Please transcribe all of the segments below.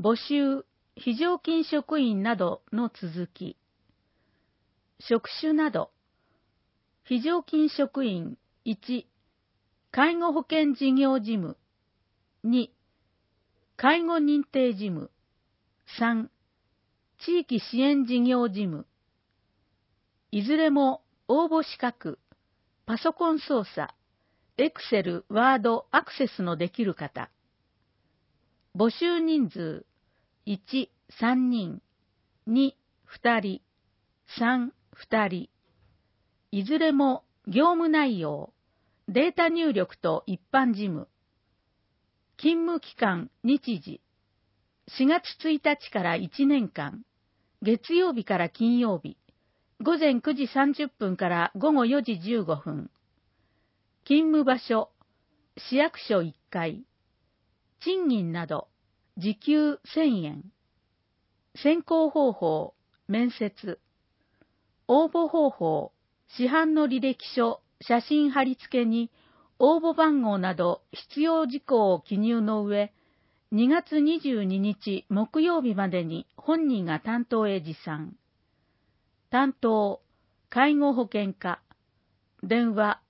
募集、非常勤職員などの続き。職種など。非常勤職員1、介護保険事業事務。2、介護認定事務。3、地域支援事業事務。いずれも応募資格、パソコン操作、Excel、Word、アクセスのできる方。募集人数、1、3人、2、2人、3、2人。いずれも業務内容、データ入力と一般事務。勤務期間、日時。4月1日から1年間、月曜日から金曜日、午前9時30分から午後4時15分。勤務場所、市役所1階。賃金など、時給1000円。選考方法、面接。応募方法、市販の履歴書、写真貼り付けに、応募番号など必要事項を記入の上、2月22日木曜日までに本人が担当へ持参。担当、介護保険課。電話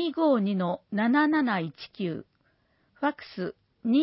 252-7719。ファックス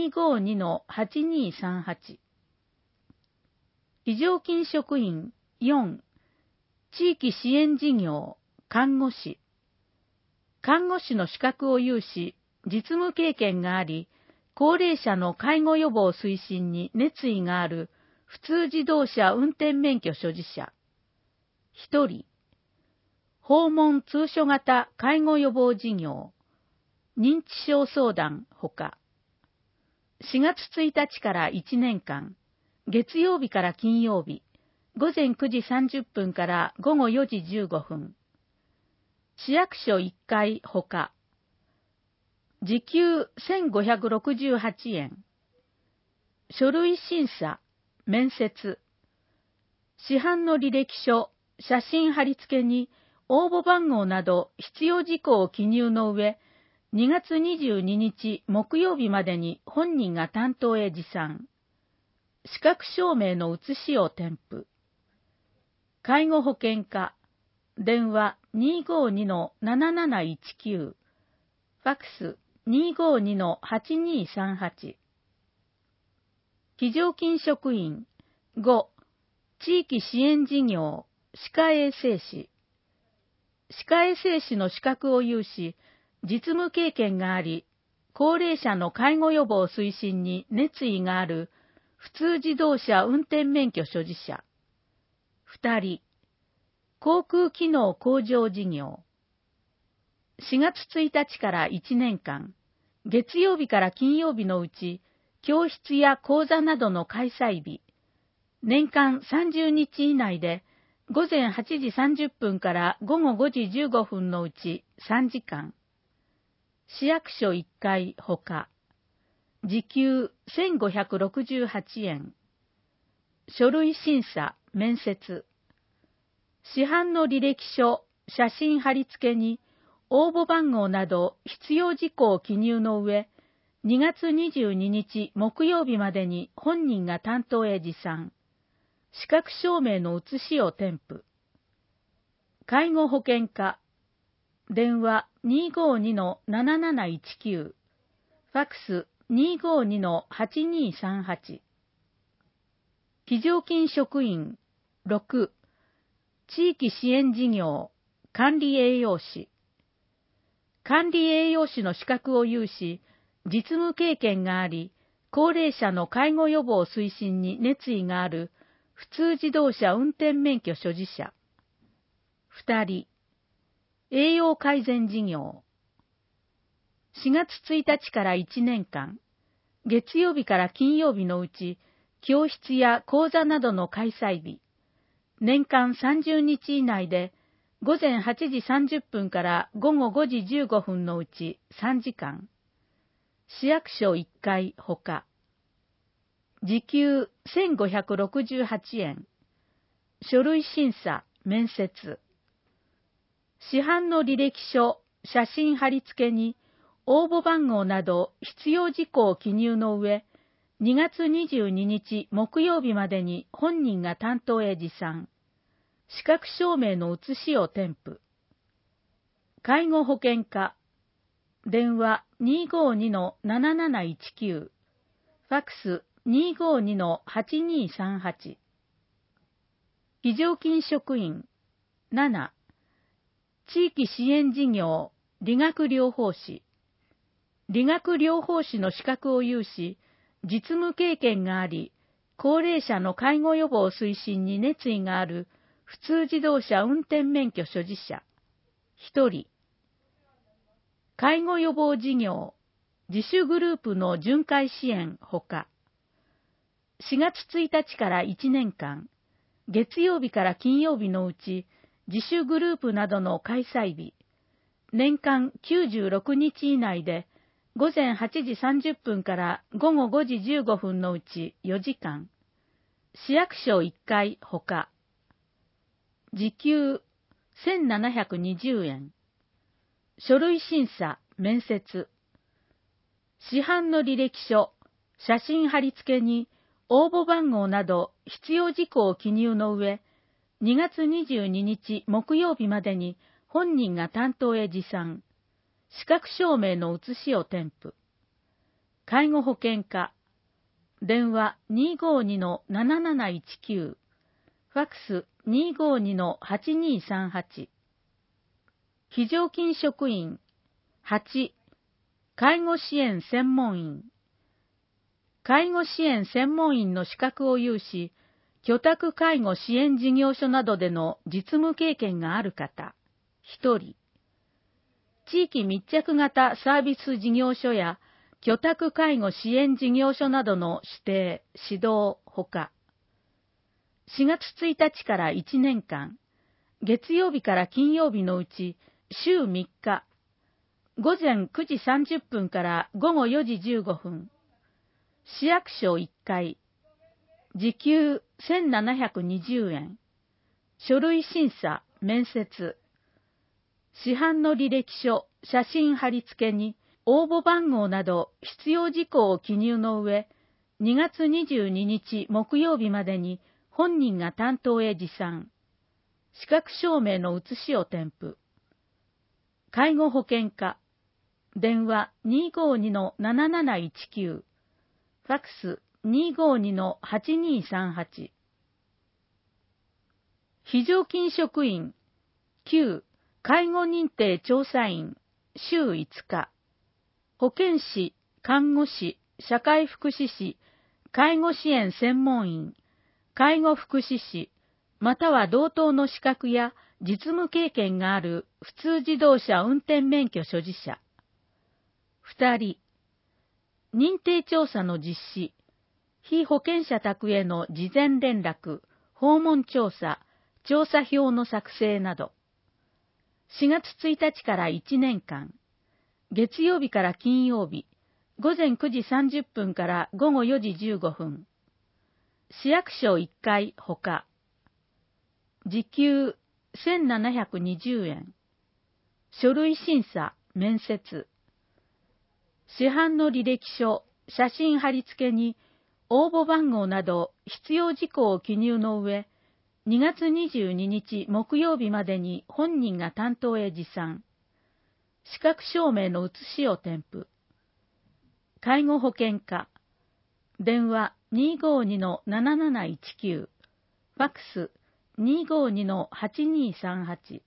252-8238。非常勤職員4、地域支援事業、看護師。看護師の資格を有し、実務経験があり、高齢者の介護予防推進に熱意がある普通自動車運転免許所持者。1人、訪問通所型介護予防事業、認知症相談ほか。4月1日から1年間、月曜日から金曜日、午前9時30分から午後4時15分。市役所1階ほか。時給1568円。書類審査、面接。市販の履歴書、写真貼り付けに応募番号など必要事項を記入の上、2月22日木曜日までに本人が担当へ持参。資格証明の写しを添付。介護保険課。電話 252-7719。ファックス 252-8238。非常勤職員5、地域支援事業、歯科衛生士。歯科衛生士の資格を有し、実務経験があり、高齢者の介護予防推進に熱意がある普通自動車運転免許所持者。2人、航空機能向上事業。4月1日から1年間、月曜日から金曜日のうち、教室や講座などの開催日、年間30日以内で、午前8時30分から午後5時15分のうち3時間。市役所1階ほか。時給1568円。書類審査、面接。市販の履歴書、写真貼り付けに、応募番号など必要事項を記入の上、2月22日木曜日までに本人が担当へ持参。資格証明の写しを添付。介護保険課。電話 252-7719。ファックス 252-8238。非常勤職員6、地域支援事業、管理栄養士。管理栄養士の資格を有し、実務経験があり、高齢者の介護予防推進に熱意がある普通自動車運転免許所持者。2人、栄養改善事業。4月1日から1年間、月曜日から金曜日のうち、教室や講座などの開催日、年間30日以内で、午前8時30分から午後5時15分のうち3時間。市役所1階ほか。時給1568円。書類審査、面接。市販の履歴書、写真貼り付けに、応募番号など必要事項を記入の上、 2月22日木曜日までに本人が担当へ持参。資格証明の写しを添付。介護保険課。電話 252-7719。ファックス 252-8238。非常勤職員。7。地域支援事業、理学療法士。理学療法士の資格を有し、実務経験があり、高齢者の介護予防推進に熱意がある普通自動車運転免許所持者。1人。介護予防事業、自主グループの巡回支援ほか、4月1日から1年間、月曜日から金曜日のうち、自主グループなどの開催日、年間96日以内で、午前8時30分から午後5時15分のうち4時間、市役所1回ほか、時給1720円、書類審査、面接、市販の履歴書、写真貼り付けに応募番号など必要事項を記入の上、2月22日木曜日までに本人が担当へ持参、資格証明の写しを添付。介護保険課。電話 252-7719。ファックス 252-8238。非常勤職員。8。介護支援専門員。介護支援専門員の資格を有し、居宅介護支援事業所などでの実務経験がある方。1人。地域密着型サービス事業所や居宅介護支援事業所などの指定、指導ほか、4月1日から1年間、月曜日から金曜日のうち週3日、午前9時30分から午後4時15分、市役所1回、時給1720円、書類審査、面接、市販の履歴書、写真貼り付けに応募番号など必要事項を記入の上、2月22日木曜日までに本人が担当へ持参、資格証明の写しを添付。介護保険課。電話 252-7719。ファックス 252-8238。非常勤職員。9。介護認定調査員、週5日。保健師、看護師、社会福祉士、介護支援専門員、介護福祉士、または同等の資格や実務経験がある普通自動車運転免許所持者。2人。認定調査の実施、被保険者宅への事前連絡、訪問調査、調査票の作成など。4月1日から1年間、月曜日から金曜日、午前9時30分から午後4時15分、市役所1回ほか、時給1720円、書類審査、面接、市販の履歴書、写真貼り付けに応募番号など必要事項を記入の上、2月22日木曜日までに本人が担当へ持参、資格証明の写しを添付。介護保険課。電話 252-7719。ファックス 252-8238。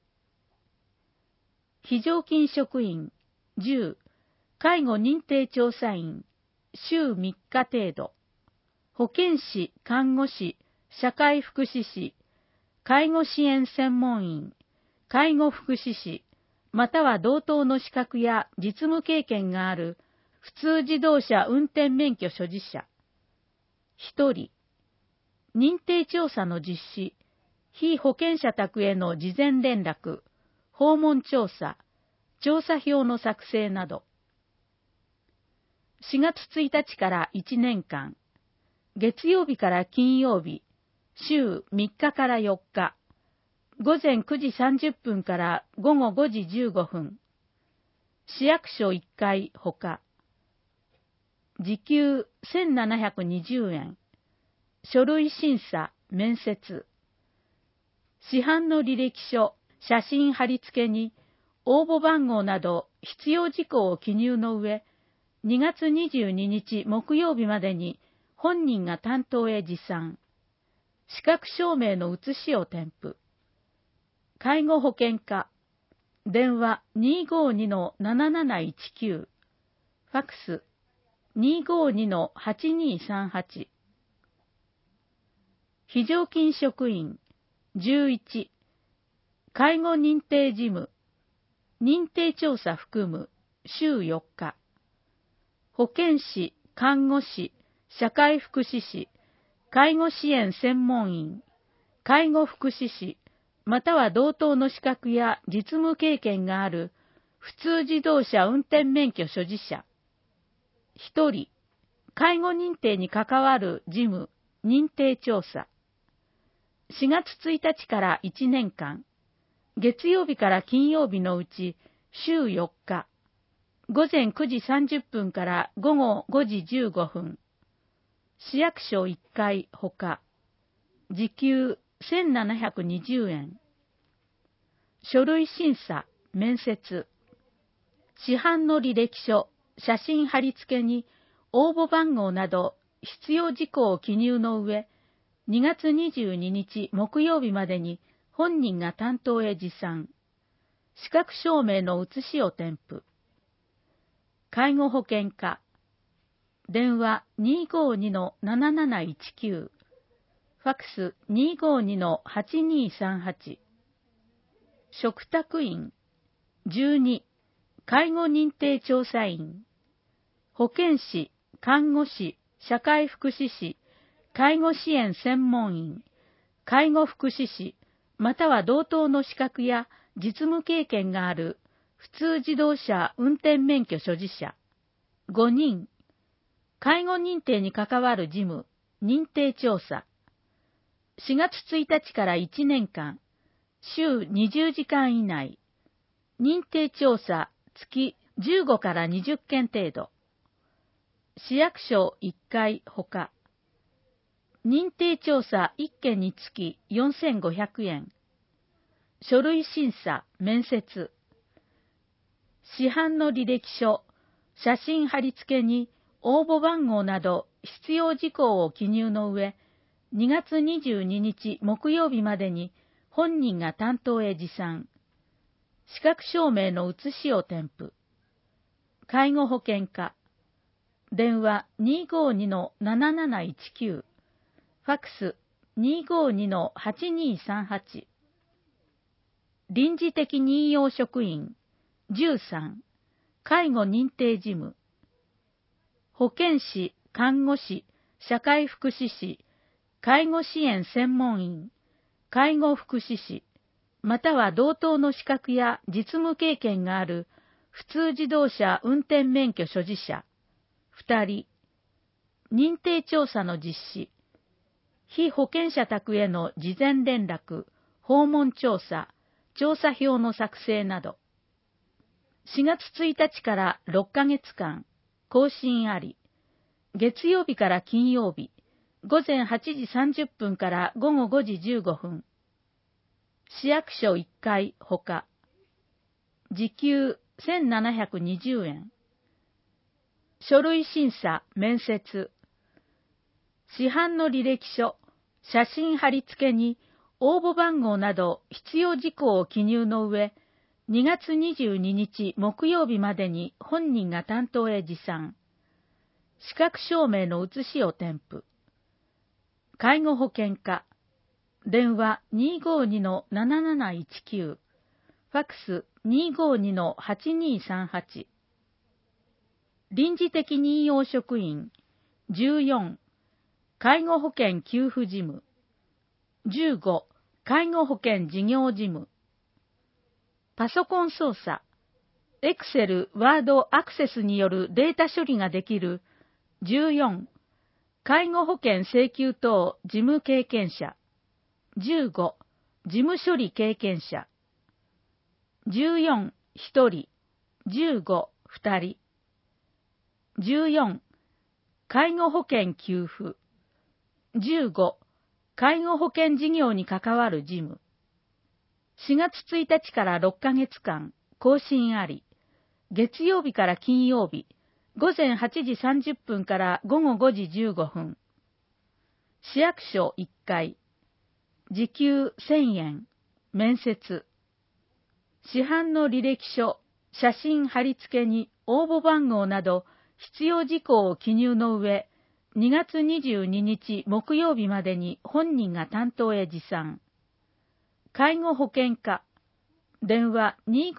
非常勤職員。10。介護認定調査員。週3日程度。保健師、看護師、社会福祉士、介護支援専門員、介護福祉士、または同等の資格や実務経験がある普通自動車運転免許所持者。1人。認定調査の実施、被保険者宅への事前連絡、訪問調査、調査票の作成など。4月1日から1年間、月曜日から金曜日、週3日から4日、午前9時30分から午後5時15分、市役所1回ほか、 時給1720円。書類審査、面接。市販の履歴書、写真貼り付けに、応募番号など必要事項を記入の上、2月22日木曜日までに本人が担当へ持参。資格証明の写しを添付。介護保険課。電話 252-7719。ファックス 252-8238。非常勤職員11。介護認定事務。認定調査含む週4日。保健師、看護師、社会福祉士、介護支援専門員、介護福祉士、または同等の資格や実務経験がある普通自動車運転免許所持者。1人、介護認定に関わる事務、認定調査。4月1日から1年間、月曜日から金曜日のうち週4日、午前9時30分から午後5時15分、市役所1回ほか、時給1720円。書類審査、面接。市販の履歴書、写真貼り付けに応募番号など必要事項を記入の上、2月22日木曜日までに本人が担当へ持参。資格証明の写しを添付。介護保険課。電話 252-7719。ファックス 252-8238。嘱託員12。介護認定調査員。保健師、看護師、社会福祉士、介護支援専門員、介護福祉士、または同等の資格や実務経験がある普通自動車運転免許所持者。5人。介護認定に関わる事務、認定調査。4月1日から1年間、週20時間以内。認定調査、月15から20件程度。市役所1回ほか。認定調査1件につき4500円。書類審査、面接。市販の履歴書、写真貼り付けに応募番号など必要事項を記入の上、2月22日木曜日までに本人が担当へ持参。資格証明の写しを添付。介護保険課。電話 252-7719。ファックス 252-8238。臨時的任用職員13。介護認定事務。保健師、看護師、社会福祉士、介護支援専門員、介護福祉士、または同等の資格や実務経験がある普通自動車運転免許所持者。2人。認定調査の実施。被保険者宅への事前連絡、訪問調査、調査票の作成など。4月1日から6ヶ月間、更新あり。月曜日から金曜日、午前8時30分から午後5時15分。市役所1回ほか。時給1720円。書類審査、面接。市販の履歴書、写真貼り付けに応募番号など必要事項を記入の上、2月22日木曜日までに本人が担当へ持参。資格証明の写しを添付。介護保険課。電話 252-7719。ファックス 252-8238。臨時的任用職員14。介護保険給付事務。15。介護保険事業事務。パソコン操作。Excel、Word、アクセスによるデータ処理ができる14。介護保険請求等事務経験者。15。事務処理経験者。14。1人。15。2人。14。 介護保険給付。15、介護保険事業に関わる事務。4月1日から6ヶ月間、更新あり。月曜日から金曜日、午前8時30分から午後5時15分。市役所1階。時給1000円。面接。市販の履歴書、写真貼り付けに応募番号など必要事項を記入の上、2月22日木曜日までに本人が担当へ持参。介護保険課。電話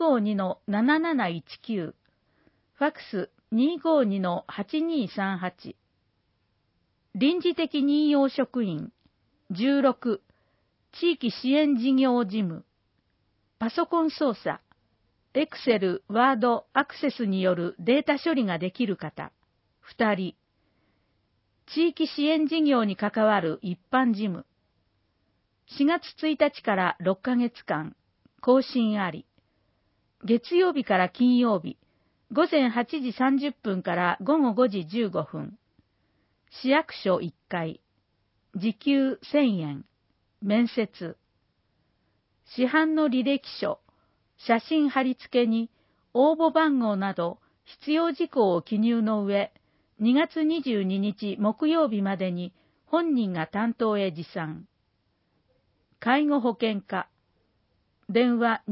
252-7719。ファックス 252-8238。臨時的任用職員。16、地域支援事業事務。パソコン操作。エクセル、ワード、アクセスによるデータ処理ができる方。2人。地域支援事業に関わる一般事務。4月1日から6ヶ月間、更新あり。月曜日から金曜日、午前8時30分から午後5時15分。市役所1階。時給1000円。面接。市販の履歴書、写真貼り付けに応募番号など必要事項を記入の上、2月22日木曜日までに本人が担当へ持参。介護保険課。電話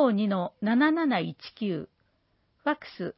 252-7719。ファックス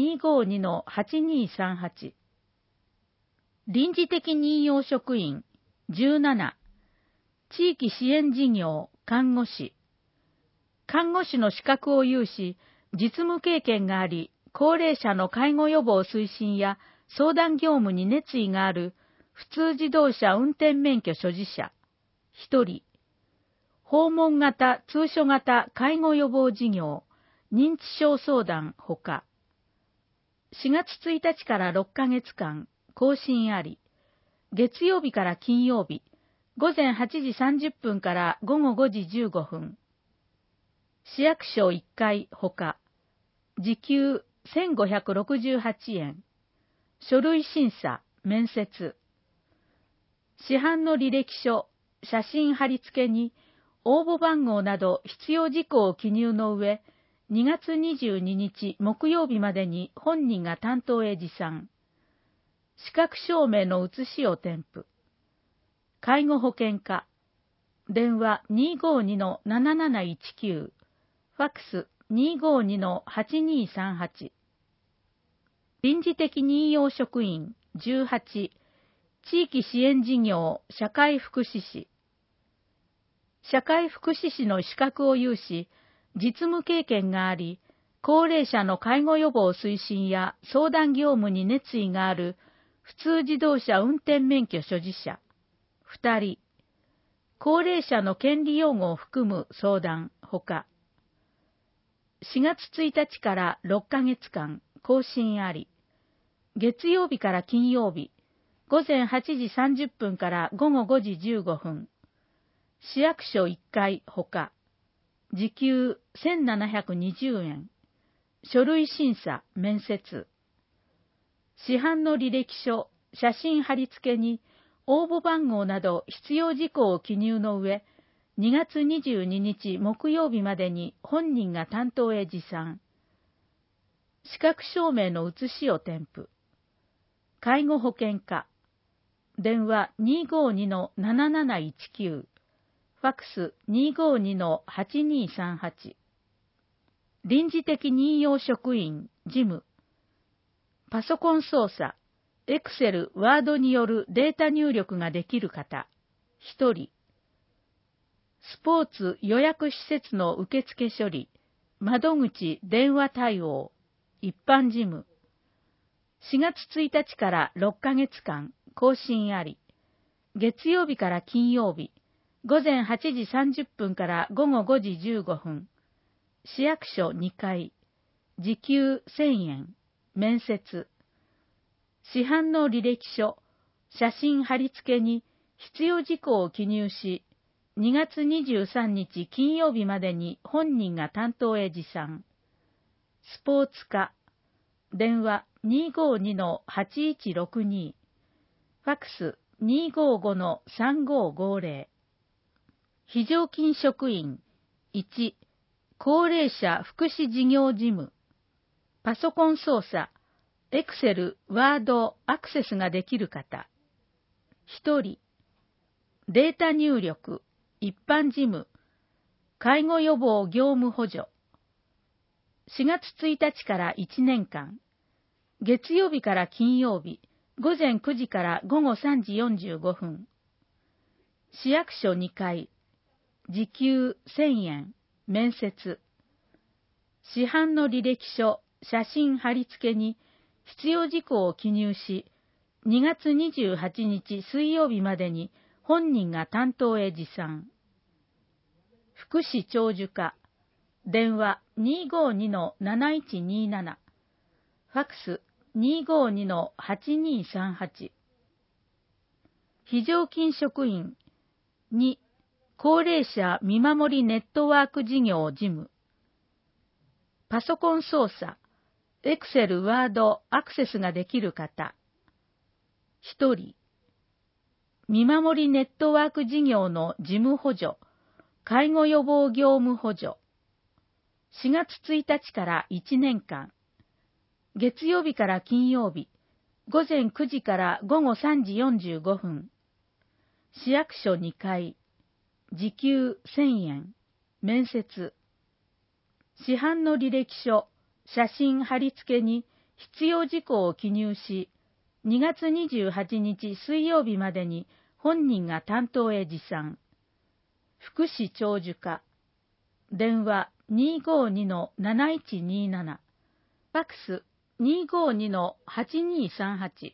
252-8238。臨時的任用職員。17、地域支援事業、看護師。看護師の資格を有し、実務経験があり、高齢者の介護予防推進や相談業務に熱意がある、普通自動車運転免許所持者。1人。訪問型、通所型介護予防事業、認知症相談ほか。4月1日から6ヶ月間、更新あり。月曜日から金曜日、午前8時30分から午後5時15分。市役所1階ほか。時給1568円。書類審査、面接。市販の履歴書、写真貼り付けに応募番号など必要事項を記入の上、2月22日木曜日までに本人が担当へ持参。資格証明の写しを添付。介護保険課。電話 252-7719。ファックス 252-8238。臨時的任用職員。18、地域支援事業社会福祉士。社会福祉士の資格を有し、実務経験があり、高齢者の介護予防推進や相談業務に熱意がある、普通自動車運転免許所持者。2人。高齢者の権利擁護を含む相談ほか。4月1日から6ヶ月間、更新あり。月曜日から金曜日、午前8時30分から午後5時15分。市役所1階ほか。時給1720円。書類審査、面接。市販の履歴書、写真貼り付けに応募番号など必要事項を記入の上、2月22日木曜日までに本人が担当へ持参。資格証明の写しを添付。介護保険課。電話 252-7719。ファックス 252-8238。臨時的任用職員、事務。パソコン操作、エクセル、ワードによるデータ入力ができる方、1人。スポーツ予約施設の受付処理、窓口電話対応、一般事務。4月1日から6ヶ月間、更新あり。月曜日から金曜日、午前8時30分から午後5時15分。市役所2階。時給1000円。面接。市販の履歴書、写真貼り付けに必要事項を記入し、2月23日金曜日までに本人が担当へ持参。スポーツ課。電話 252-8162。 ファックス 255-3550。非常勤職員1、高齢者福祉事業事務。パソコン操作、エクセル、ワード、アクセスができる方。1人、データ入力、一般事務、介護予防業務補助。4月1日から1年間、月曜日から金曜日、午前9時から午後3時45分。市役所2階、時給1000円、面接。市販の履歴書、写真貼り付けに必要事項を記入し、2月28日水曜日までに本人が担当へ持参。福祉長寿課、電話 252-7127、ファックス 252-8238。非常勤職員2、高齢者見守りネットワーク事業事務。パソコン操作、エクセル、ワード、アクセスができる方。1人、見守りネットワーク事業の事務補助、介護予防業務補助。4月1日から1年間、月曜日から金曜日、午前9時から午後3時45分。市役所2階、時給1000円、面接。市販の履歴書、写真貼り付けに必要事項を記入し、2月28日水曜日までに本人が担当へ持参。福祉長寿課、電話 252-7127、ファックス 252-8238。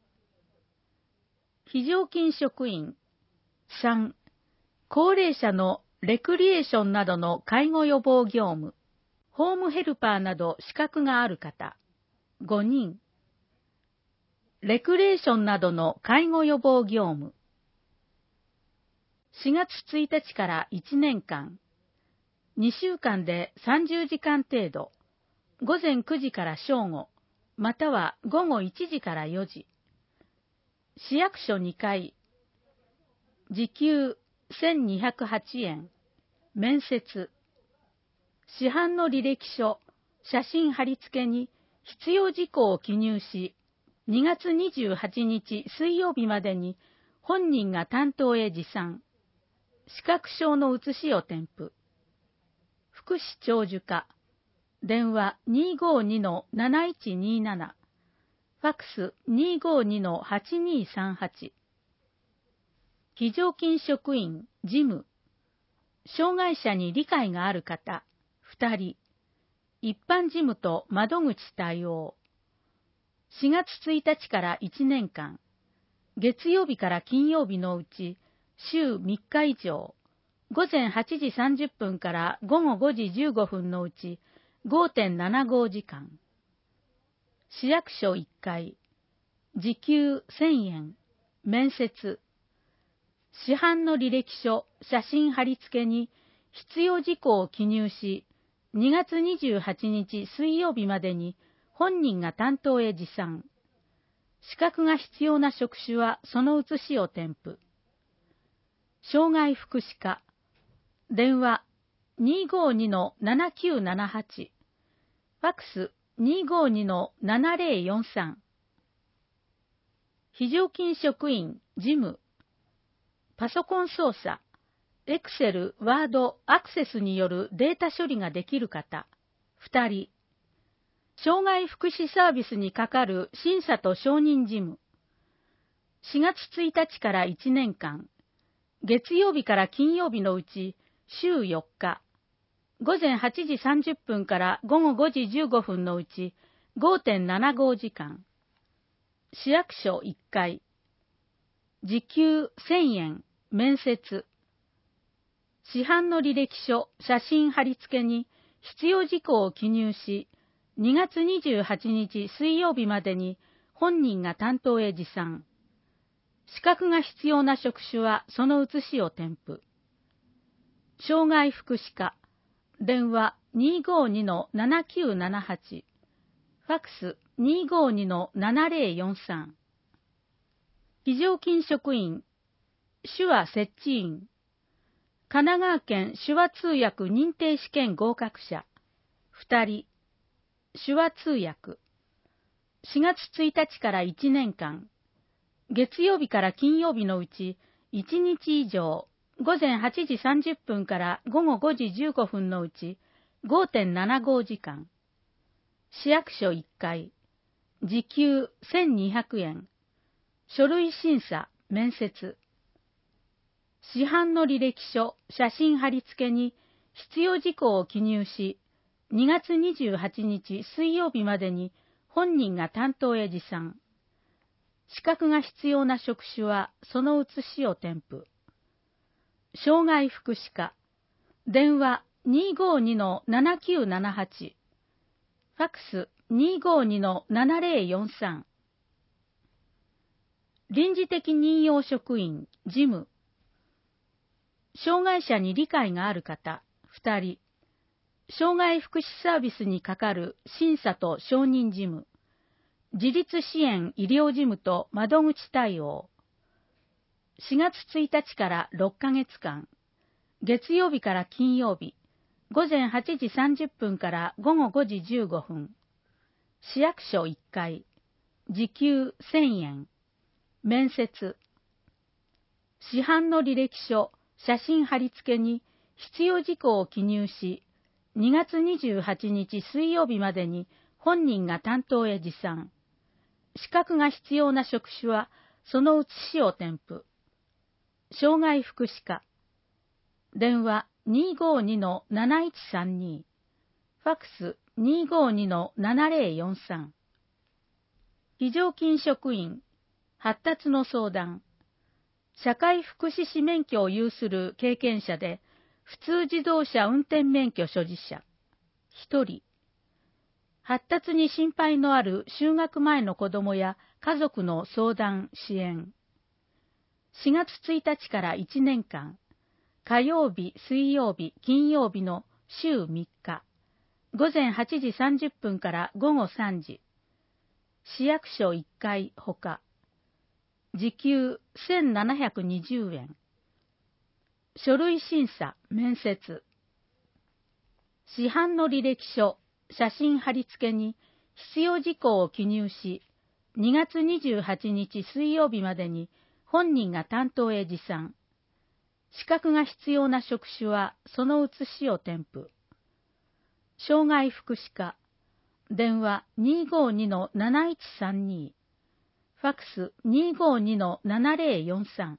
非常勤職員3、高齢者のレクリエーションなどの介護予防業務、ホームヘルパーなど資格がある方、5人。レクリエーションなどの介護予防業務。4月1日から1年間、2週間で30時間程度、午前9時から正午、または午後1時から4時。市役所2階、時給1208円、面接。市販の履歴書、写真貼り付けに必要事項を記入し、2月28日水曜日までに本人が担当へ持参。資格証の写しを添付。福祉長寿課、電話 252-7127、ファックス 252-8238。非常勤職員事務。障害者に理解がある方2人。一般事務と窓口対応。4月1日から1年間、月曜日から金曜日のうち週3日以上、午前8時30分から午後5時15分のうち 5.75 時間。市役所1階、時給1000円、面接。市販の履歴書、写真貼り付けに必要事項を記入し、2月28日水曜日までに本人が担当へ持参。資格が必要な職種はその写しを添付。障害福祉課、電話 252-7978、ファックス 252-7043。非常勤職員事務。パソコン操作、エクセル、ワード、アクセスによるデータ処理ができる方、2人。障害福祉サービスにかかる審査と承認事務。4月1日から1年間、月曜日から金曜日のうち週4日、午前8時30分から午後5時15分のうち 5.75 時間。市役所1階、時給1000円、面接。市販の履歴書、写真貼り付けに必要事項を記入し、2月28日水曜日までに本人が担当へ持参。資格が必要な職種はその写しを添付。障害福祉課、電話 252-7978、ファックス 252-7043。 非常勤職員、手話設置員、神奈川県手話通訳認定試験合格者、2人、手話通訳、4月1日から1年間、月曜日から金曜日のうち1日以上、午前8時30分から午後5時15分のうち 5.75 時間、市役所1回、時給1200円、書類審査、面接、市販の履歴書、写真貼り付けに必要事項を記入し、2月28日水曜日までに本人が担当へ持参。資格が必要な職種はその写しを添付。障害福祉課、電話 252-7978、ファックス 252-7043。臨時的任用職員、事務。障害者に理解がある方、2人。障害福祉サービスに係る審査と承認事務。自立支援医療事務と窓口対応。4月1日から6ヶ月間、月曜日から金曜日、午前8時30分から午後5時15分。市役所1回、時給1000円。面接。市販の履歴書、写真貼り付けに必要事項を記入し、2月28日水曜日までに本人が担当へ持参。資格が必要な職種はその写しを添付。障害福祉課、電話 252-7132、ファックス 252-7043。非常勤職員、発達の相談。社会福祉士免許を有する経験者で、普通自動車運転免許所持者、1人。発達に心配のある就学前の子どもや家族の相談・支援。4月1日から1年間、火曜日、水曜日、金曜日の週3日、午前8時30分から午後3時、市役所1回ほか、時給1720円。書類審査、面接。市販の履歴書、写真貼り付けに必要事項を記入し、2月28日水曜日までに本人が担当へ持参。資格が必要な職種はその写しを添付。障害福祉課、電話 252-7132、ファックス 252-7043。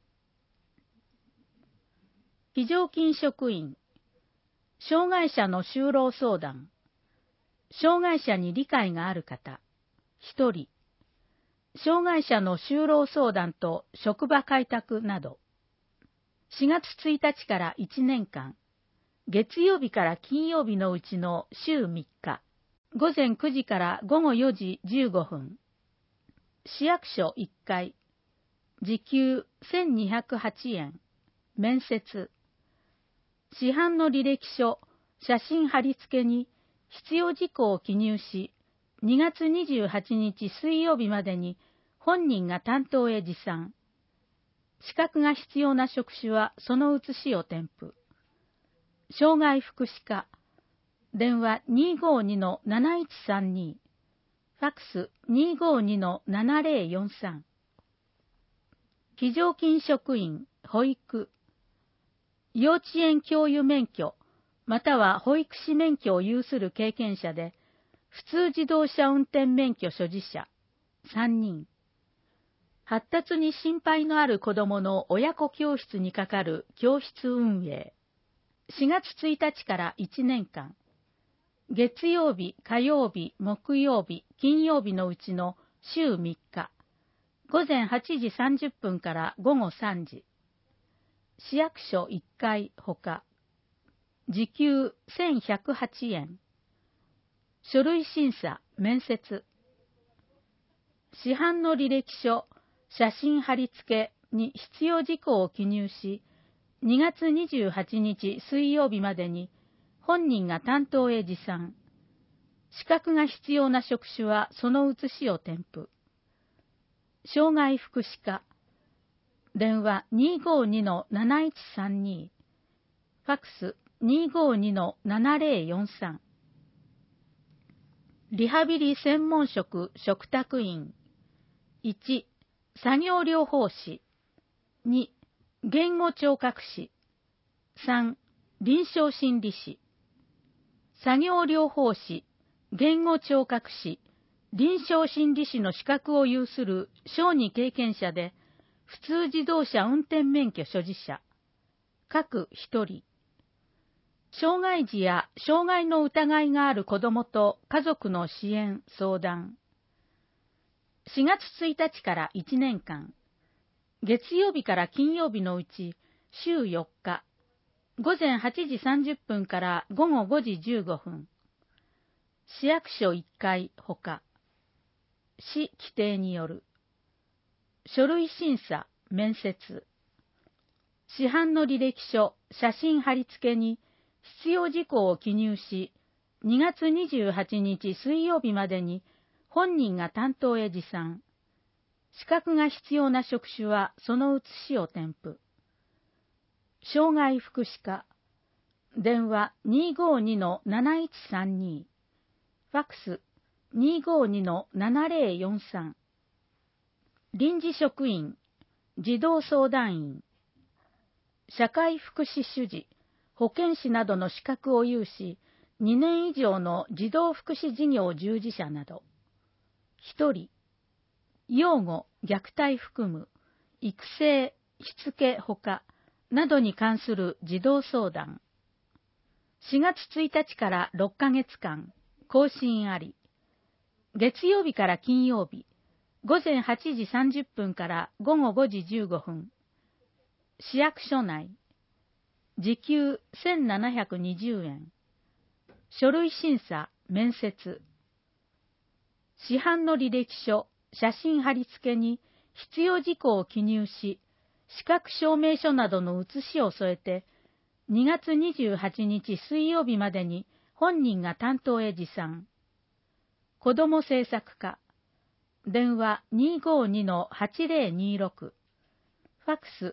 非常勤職員、障害者の就労相談。障害者に理解がある方、1人。障害者の就労相談と職場開拓など。4月1日から1年間、月曜日から金曜日のうちの週3日、午前9時から午後4時15分。市役所1回、時給1208円。面接。市販の履歴書、写真貼り付けに必要事項を記入し、2月28日水曜日までに本人が担当へ持参。資格が必要な職種はその写しを添付。障害福祉課、電話 252-7132、ファックス 252-7043。非常勤職員、保育。幼稚園教諭免許、または保育士免許を有する経験者で、普通自動車運転免許所持者、3人。発達に心配のある子どもの親子教室に係る教室運営。4月1日から1年間、月曜日、火曜日、木曜日、金曜日のうちの週3日、午前8時30分から午後3時、市役所1回ほか、時給1108円。書類審査、面接。市販の履歴書、写真貼り付けに必要事項を記入し、2月28日水曜日までに本人が担当へ持参。資格が必要な職種はその写しを添付。 障害福祉課、電話 252-7132、ファックス 252-7043。リハビリ専門職嘱託員。1、作業療法士。2、言語聴覚士。3、臨床心理士。作業療法士、言語聴覚士、臨床心理士の資格を有する小児経験者で、普通自動車運転免許所持者。各1人。障害児や障害の疑いがある子どもと家族の支援・相談。4月1日から1年間、月曜日から金曜日のうち週4日、午前8時30分から午後5時15分、市役所1階ほか、市規定による、書類審査・面接、市販の履歴書・写真貼り付けに必要事項を記入し、2月28日水曜日までに本人が担当へ持参。資格が必要な職種はその写しを添付。障害福祉課、電話 252-7132、ファックス 252-7043。臨時職員、児童相談員、社会福祉主事、保健師などの資格を有し、2年以上の児童福祉事業従事者など。1人、養護、虐待含む、育成、しつけほか、などに関する児童相談。4月1日から6ヶ月間、更新あり。月曜日から金曜日、午前8時30分から午後5時15分。市役所内。時給1720円。書類審査・面接。市販の履歴書、写真貼り付けに必要事項を記入し、資格証明書などの写しを添えて、2月28日水曜日までに本人が担当へ持参。子ども政策課、電話 252-8026、ファックス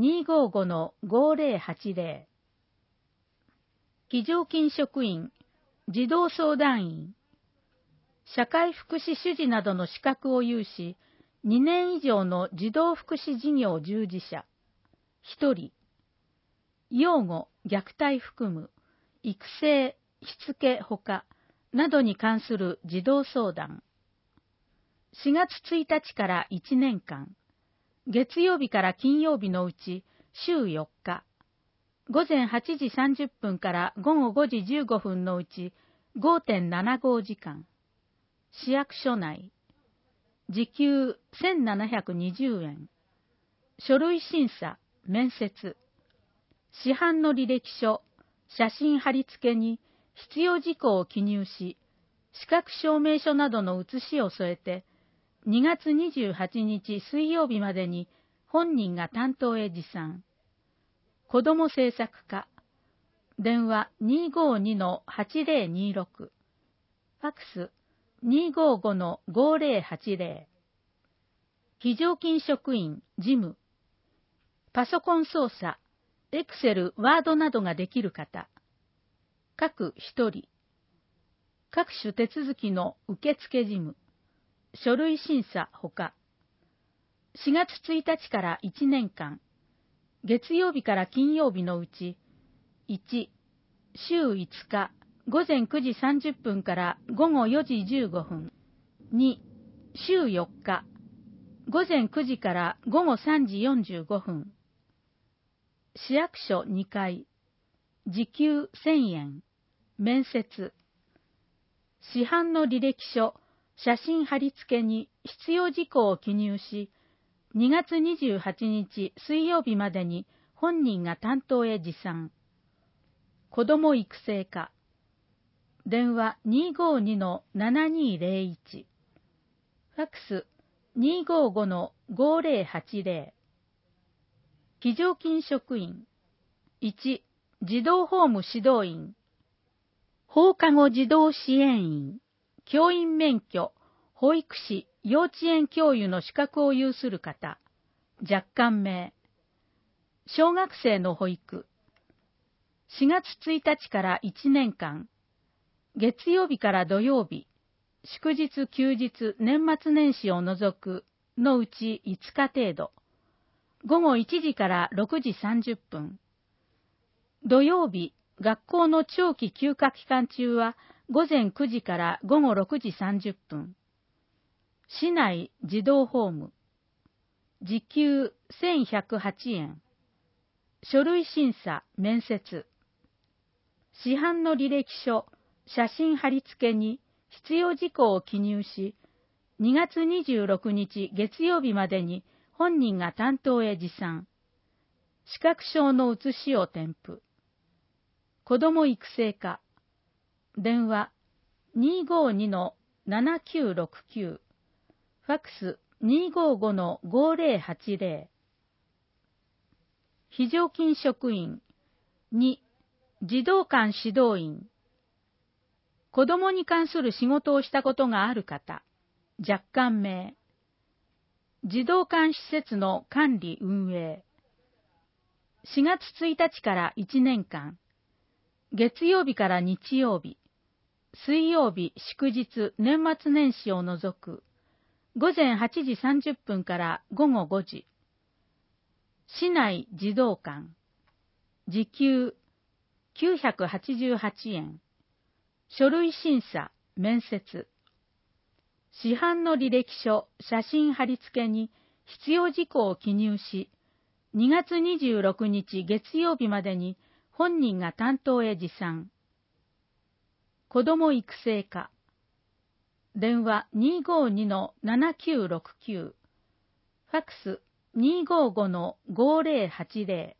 255-5080。非常勤職員、児童相談員、社会福祉主事などの資格を有し、2年以上の児童福祉事業従事者、1人、養護、虐待含む、育成、しつけほか、などに関する児童相談。4月1日から1年間、月曜日から金曜日のうち週4日、午前8時30分から午後5時15分のうち 5.75 時間、市役所内、時給1720円、書類審査・面接、市販の履歴書、写真貼り付けに必要事項を記入し、資格証明書などの写しを添えて、2月28日水曜日までに本人が担当へ持参。子ども政策課、電話 252-8026、ファックス 255-5080。非常勤職員、事務、パソコン操作、エクセル、ワードなどができる方、各1人、各種手続きの受付事務、書類審査ほか、4月1日から1年間、月曜日から金曜日のうち、1、週5日、午前9時30分から午後4時15分、2、週4日、午前9時から午後3時45分、市役所2階、時給1000円、面接、市販の履歴書、写真貼り付けに必要事項を記入し、2月28日水曜日までに本人が担当へ持参。子ども育成課、電話 252-7201、ファックス 255-5080。非常勤職員、1、児童ホーム指導員、放課後児童支援員、教員免許、保育士、 幼稚園教諭の資格を有する方、若干名。小学生の保育。4月1日から1年間、月曜日から土曜日、祝日休日年末年始を除くのうち5日程度、午後1時から6時30分。土曜日、学校の長期休暇期間中は午前9時から午後6時30分。市内児童ホーム。時給1108円。書類審査、面接。市販の履歴書、写真貼り付けに必要事項を記入し、2月26日月曜日までに本人が担当へ持参。資格証の写しを添付。子ども育成課。電話 252-7969。ファックス 255-5080。非常勤職員。2、児童館指導員。子どもに関する仕事をしたことがある方。若干名。児童館施設の管理運営。4月1日から1年間。月曜日から日曜日。水曜日、祝日、年末年始を除く。午前8時30分から午後5時。市内児童館。時給988円。書類審査、面接。市販の履歴書、写真貼り付けに必要事項を記入し、2月26日月曜日までに本人が担当へ持参。子ども育成課。電話 252-7969。ファックス 255-5080。